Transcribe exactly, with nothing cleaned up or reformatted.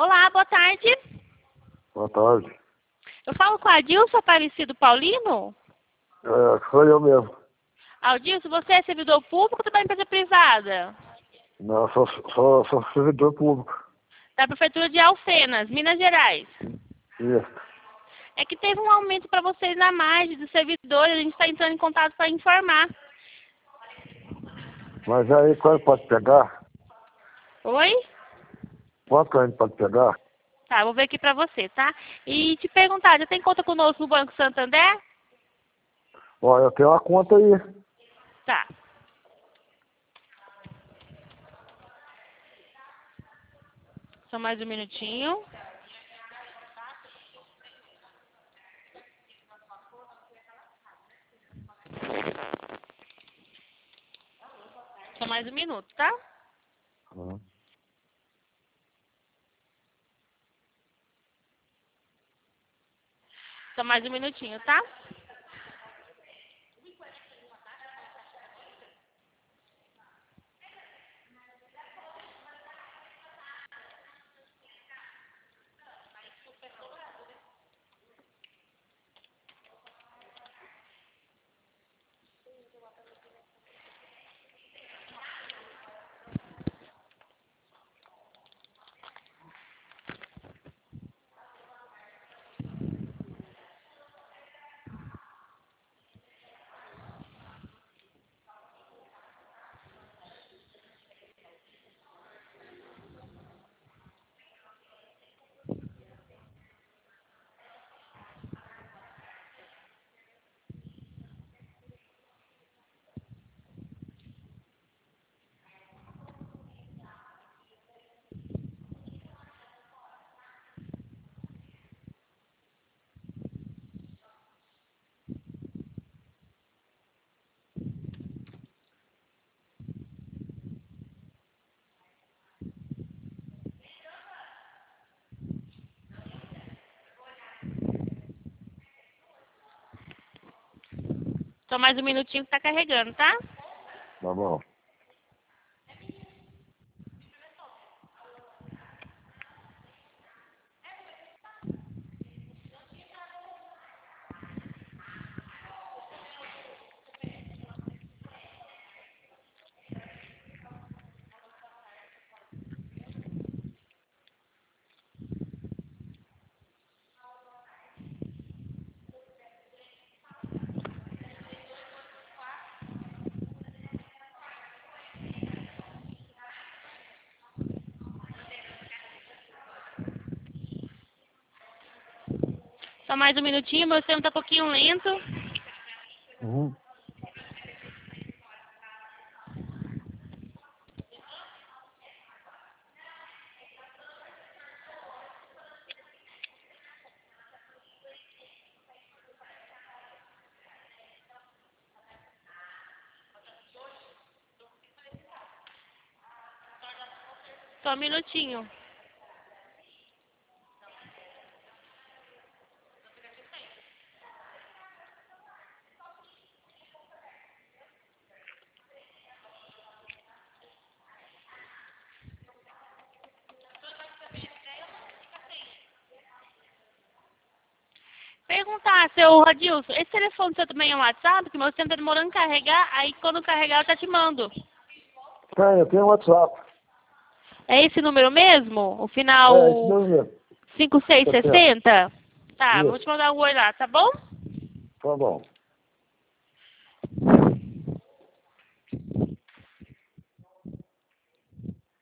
Olá, boa tarde. Boa tarde. Eu falo com a Adilson Aparecido Paulino. É, sou eu mesmo. Adilson, você é servidor público ou da empresa privada? Não, sou, sou, sou servidor público. Da Prefeitura de Alfenas, Minas Gerais. Isso. É que teve um aumento para vocês na margem dos servidores, a gente está entrando em contato para informar. Mas aí, quando pode pegar? Oi? Quanto que a gente pode pegar? Tá, vou ver aqui para você, tá? E te perguntar, já tem conta conosco no Banco Santander? Ó, eu tenho uma conta aí. Tá. Só mais um minutinho. Só mais um minuto, tá? Uhum. Só mais um minutinho, tá? Só mais um minutinho que tá carregando, tá? Tá bom. Só mais um minutinho, meu sistema tá um pouquinho lento. Uhum. Só um minutinho. Perguntar, seu Adilson, esse telefone seu também é um WhatsApp? Que meu sistema tá demorando em carregar, aí quando carregar eu já te mando. Tem, eu tenho WhatsApp. É esse número mesmo? O final É, isso mesmo. cinco seis Tá certo. sessenta? Tá, vou te Isso. mandar um oi lá, tá bom? Tá bom.